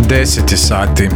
10 sati.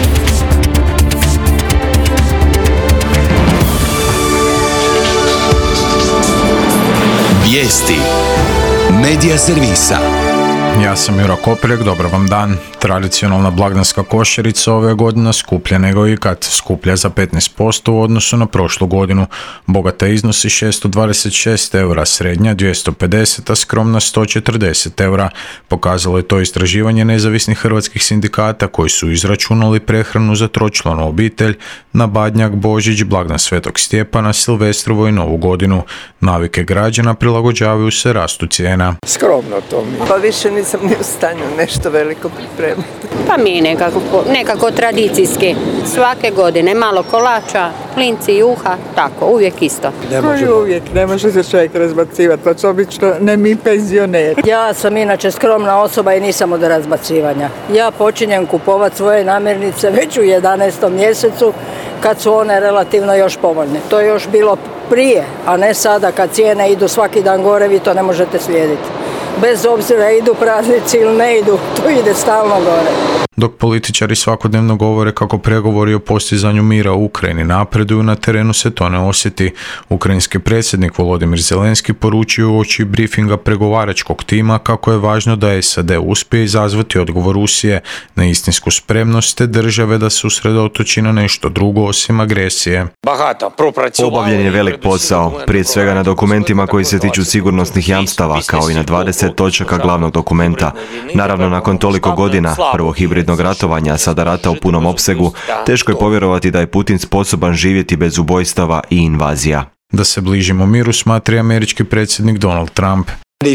Vijesti Medija servisa. Ja sam Juro Koprek, dobar vam dan. Tradicionalna blagdanska košarica ove godine skuplja nego ikad, skuplja za 15% u odnosu na prošlu godinu. Bogata iznosi 626 eura, srednja 250, a skromna 140 eura. Pokazalo je to istraživanje nezavisnih hrvatskih sindikata koji su izračunali prehranu za tročlanu obitelj na Badnjak, Božić, blagdan Svetog Stjepana, Silvestrovu i Novu godinu. Navike građana prilagođavaju se rastu cijena. Skromno to mi. Pa više nisam ni u stanju nešto veliko pripremiti. Pa mi nekako tradicijski. Svake godine malo kolača, klinci, juha, tako, uvijek isto. Ne može se čovjek razbacivati, pa obično ne mi penzioneri. Ja sam inače skromna osoba i nisam od razbacivanja. Ja počinjem kupovati svoje namirnice već u 11. mjesecu kad su one relativno još povoljne. To je još bilo prije, a ne sada kad cijene idu svaki dan gore, vi to ne možete slijediti. Bez obzira idu praznici ili ne idu, to ide stalno gore. Dok političari svakodnevno govore kako pregovori o postizanju mira u Ukrajini napreduju, na terenu se to ne osjeti. Ukrajinski predsjednik Volodimir Zelenski poručio uoči briefinga pregovaračkog tima kako je važno da SAD uspije izazvati odgovor Rusije na istinsku spremnost te države da se usredotoči na nešto drugo osim agresije. Obavljen je velik posao, prije svega na dokumentima koji se tiču sigurnosnih jamstava, kao i na 20 točaka glavnog dokumenta. Naravno, nakon toliko godina, prvo hibridnog ratovanja, a sada rata u punom opsegu, teško je povjerovati da je Putin sposoban živjeti bez ubojstava i invazija. Da se bližimo miru, smatra američki predsjednik Donald Trump.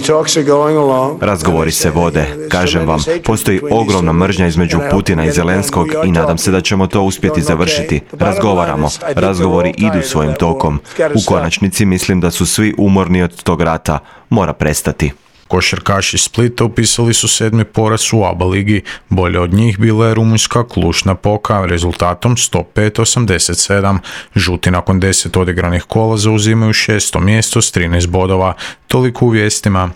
Razgovori se vode. Kažem vam, postoji ogromna mržnja između Putina i Zelenskog i nadam se da ćemo to uspjeti završiti. Razgovaramo. Razgovori idu svojim tokom. U konačnici mislim da su svi umorni od tog rata. Mora prestati. Košarkaši Splita upisali su 7. poraz u ABA ligi. Bolje od njih bila je rumunjska Cluj-Napoca rezultatom 105-87. Žuti nakon 10 odigranih kola zauzimaju 6. mjesto s 13 bodova. Toliko u vijestima.